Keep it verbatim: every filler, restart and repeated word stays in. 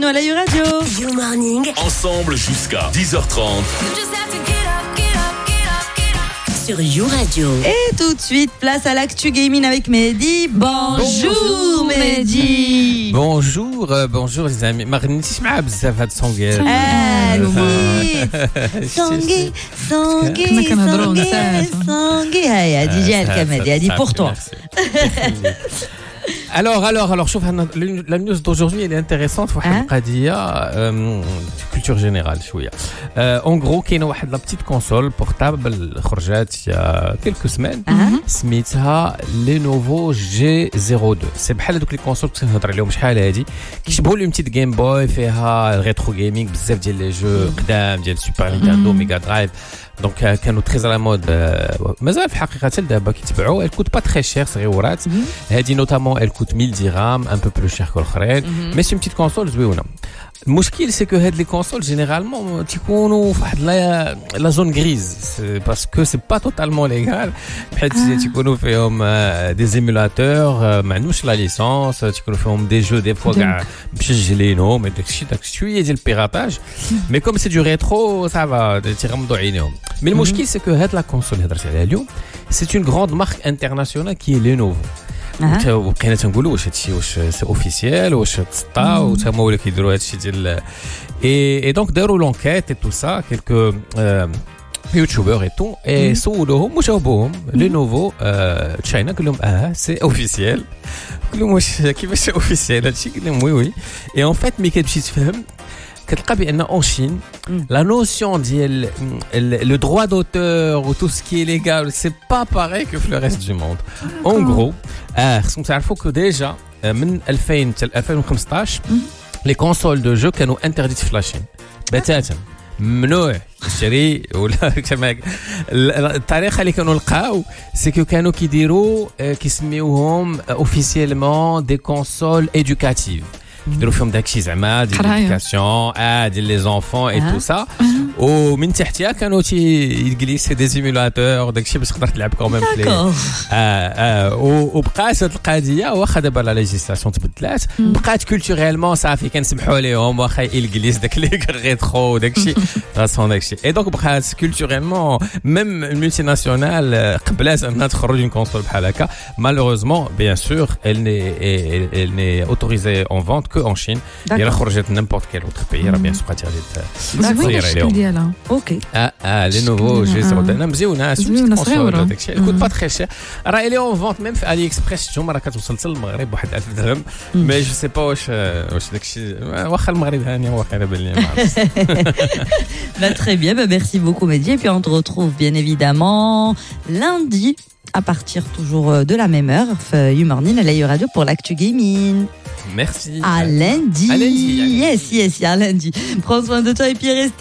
à la You Radio. You Morning. Ensemble jusqu'à dix heures trente. Sur You Radio. Et tout de suite, place à l'actu gaming avec Mehdi. Bonjour, bonjour Mehdi. Bonjour, euh, bonjour les amis. ما غنيتيش معاه بزاف هاد السونغ. اه وي سونغي سونغي كنا كنهضروا سونغي نساء. سونغي هاي هادي جالك مهدي هادي pour toi. Alors, alors, alors, شوف هنا la news d'aujourd'hui elle est intéressante. واحد القضية culture générale شوية. En gros, كاينة واحد la petite console portable خرجت il y a quelques semaines. سميتها Lenovo جي صفر اثنين. سي بحال هذوك لي كونسول كنت نهضر عليهم شحال هادي. كيشبهوا لي بتيت جيم بوي فيها الريترو جيمنج بزاف ديال لي جو قدام ديال سوبر نينتندو ميجا درايف. Donc euh, كانوا très à la mode euh, مازال في حقيقة دابا كيتباعوا. Elle coûte pas très cher صغيورات. هذه notamment elle coûte mille dirhams, un peu plus cher que l'autre. Mais c'est une petite console زوينة. المشكل c'est que هاد les consoles généralement تيكونوا في واحد لا لا زون غريز parce que c'est pas totalement légal. بحيث تيكونوا فيهم des émulateurs ما عندهمش لا ليسونس تيكونوا فيهم des jeux des fois كاع مسجلينهم داك الشيء داك شويه ديال البيراتاج. Mais comme c'est du rétro ça va تيغمضوا عينيهم. Mais le مشكل c'est que هاد la console اللي هضرت عليها اليوم c'est une grande marque internationale qui est Lenovo. وبقينا تنقولوا واش هادشي واش سي اوفيسيال واش تسطا وتما ولا كيديروا هادشي ديال اي اي دونك داروا لونكيت اي تو سا كيلكو يوتيوبر اي تو اي سولوهم وجاوبوهم لينوفو تشاينا قال لهم اه سي اوفيسيال. قال لهم واش كيفاش اوفيسيال هادشي؟ قال لهم وي وي. اي اون فيت مي كتمشي تفهم كتلقى بان اون شين لا نوسيون ديال لو دروا دوتور و تو سكي ليغال سي با باغي كو في لو ريست دو موند. اون غرو اه خصكم تعرفوا كو ديجا من ألفين حتى ألفين وخمسطاش لي كونسول دو جو كانوا انترديت في لاشين بتاتا. ممنوع تشري ولا كما الطريقه اللي كانوا لقاو سي كو كانوا كيديروا كيسميوهم اوفيسيلمون دي كونسول ايدوكاتيف. كيديروا فيهم داكشي زعما ديال ليديكاسيون اه ديال لي زونفون اي تو سا. ومن تحتها كانوا تيجليسي دي سيمولاتور داكشي باش تقدر تلعب كوميم في اه اه وبقات هاد القضيه واخا دابا لا ليجيسلاسيون تبدلات بقات كولتوريلمون صافي كنسمحوا لهم واخا يجليس داك لي ريترو داكشي راسون داكشي. اي دونك بقات كولتوريلمون ميم المولتي ناسيونال قبلات انها تخرج اون كونسول بحال هكا. مالوروزمون بيان سور elle n'est elle n'est autorisée en vente que en Chine. Il a خرجت n'importe quel autre pays راه بيان سور قالت هذه ديالها. اوكي اه اه لينوفو جي صفر اثنين مزيونه زوينه صغيره داكشي كوت با تري شير. راه الي اون فونت ميم في علي اكسبريس شتو راه كتوصل حتى للمغرب واحد ألف درهم. مي جو سي با واش واش داكشي واخا المغرب هاني واخا انا بان لي ما عرفتش. Bah, très bien, bah, merci beaucoup Mehdi. Et puis on te retrouve bien évidemment lundi à partir toujours de la même heure. You Morning à la You Radio pour l'actu gaming. Merci. À lundi. À lundi. Yes, yes, à lundi. Prends soin de toi et puis reste